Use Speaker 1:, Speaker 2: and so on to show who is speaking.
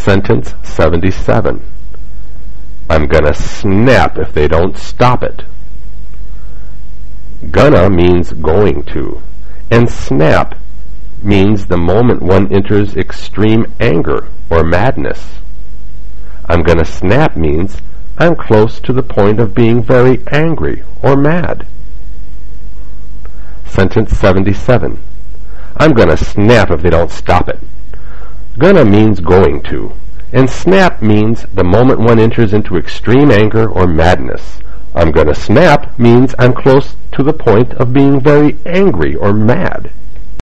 Speaker 1: Sentence 77. I'm gonna snap if they don't stop it. Gonna means going to, and snap means the moment one enters extreme anger or madness. I'm gonna snap means I'm close to the point of being very angry or mad. Sentence 77. I'm gonna snap if they don't stop it. Gonna means going to, and snap means the moment one enters into extreme anger or madness. I'm gonna snap means I'm close to the point of being very angry or mad.